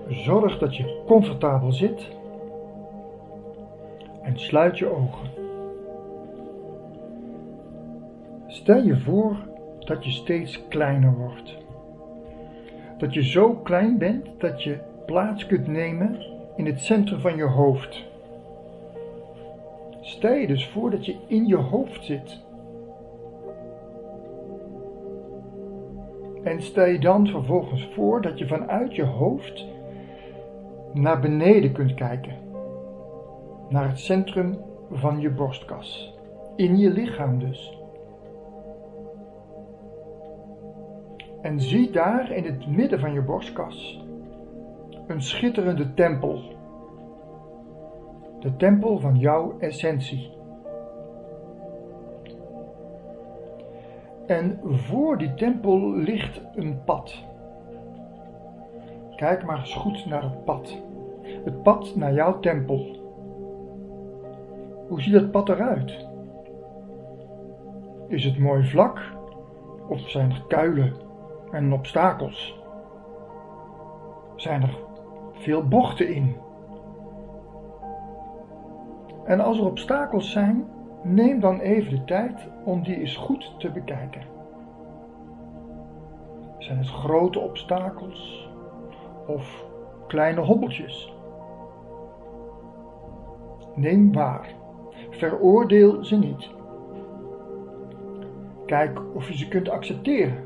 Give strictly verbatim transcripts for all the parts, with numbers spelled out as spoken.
Zorg dat je comfortabel zit en sluit je ogen. Stel je voor dat je steeds kleiner wordt. Dat je zo klein bent dat je plaats kunt nemen in het centrum van je hoofd. Stel je dus voor dat je in je hoofd zit. En stel je dan vervolgens voor dat je vanuit je hoofd naar beneden kunt kijken. Naar het centrum van je borstkas. In je lichaam dus. En zie daar in het midden van je borstkas een schitterende tempel. De tempel van jouw essentie. En voor die tempel ligt een pad. Kijk maar eens goed naar het pad. Het pad naar jouw tempel. Hoe ziet dat pad eruit? Is het mooi vlak? Of zijn er kuilen en obstakels? Zijn er veel bochten in? En als er obstakels zijn, neem dan even de tijd om die eens goed te bekijken. Zijn het grote obstakels of kleine hobbeltjes? Neem waar. Veroordeel ze niet. Kijk of je ze kunt accepteren.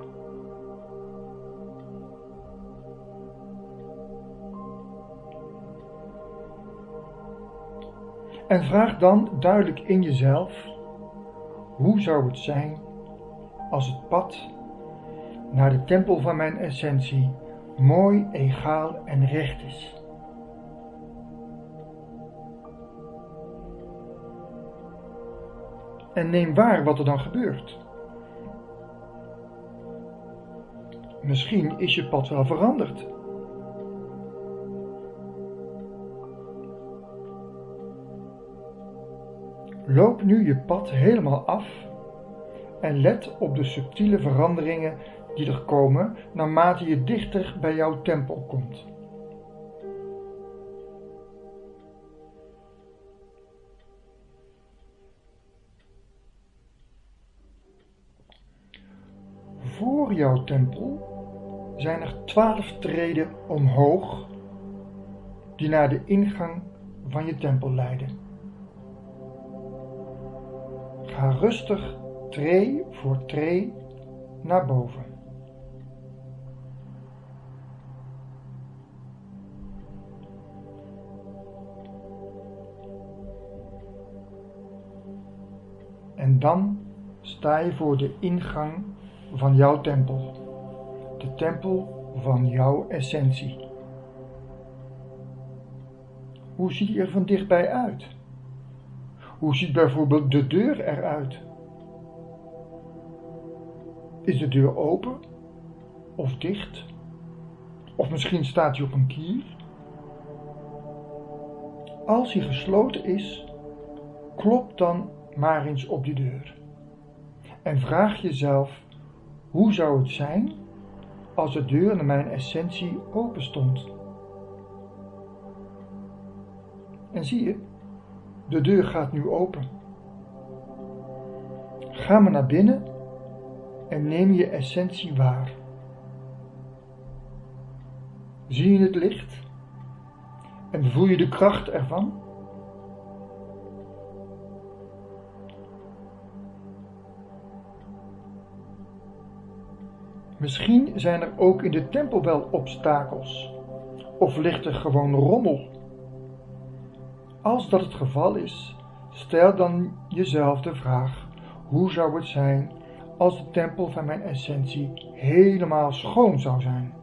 En vraag dan duidelijk in jezelf, hoe zou het zijn als het pad naar de tempel van mijn essentie mooi, egaal en recht is? En neem waar wat er dan gebeurt. Misschien is je pad wel veranderd. Loop nu je pad helemaal af en let op de subtiele veranderingen die er komen naarmate je dichter bij jouw tempel komt. Voor jouw tempel zijn er twaalf treden omhoog die naar de ingang van je tempel leiden. Ga rustig tree voor tree naar boven. En dan sta je voor de ingang van jouw tempel. De tempel van jouw essentie. Hoe ziet die er van dichtbij uit? Hoe ziet bijvoorbeeld de deur eruit? Is de deur open of dicht? Of misschien staat hij op een kier? Als hij gesloten is, klop dan maar eens op die deur. En vraag jezelf, hoe zou het zijn als de deur naar mijn essentie open stond? En zie je, de deur gaat nu open. Ga maar naar binnen en neem je essentie waar. Zie je het licht? En voel je de kracht ervan? Misschien zijn er ook in de tempel wel obstakels, of ligt er gewoon rommel. Als dat het geval is, stel dan jezelf de vraag, hoe zou het zijn als de tempel van mijn essentie helemaal schoon zou zijn?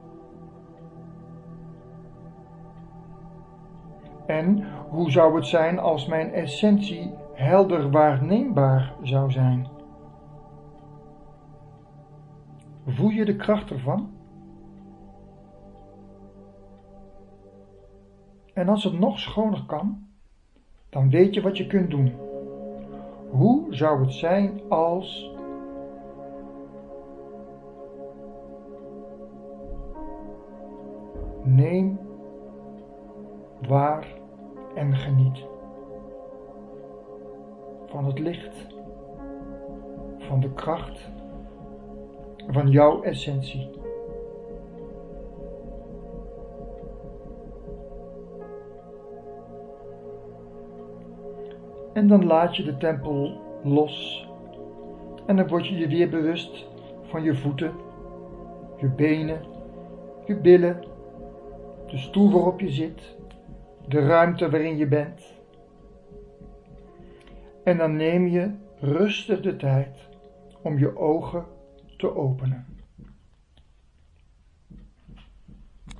En hoe zou het zijn als mijn essentie helder waarneembaar zou zijn? Voel je de kracht ervan? En als het nog schoner kan, dan weet je wat je kunt doen. Hoe zou het zijn als... Neem waar en geniet van het licht, van de kracht, van jouw essentie. En dan laat je de tempel los en dan word je je weer bewust van je voeten, je benen, je billen, de stoel waarop je zit, de ruimte waarin je bent. En dan neem je rustig de tijd om je ogen te openen.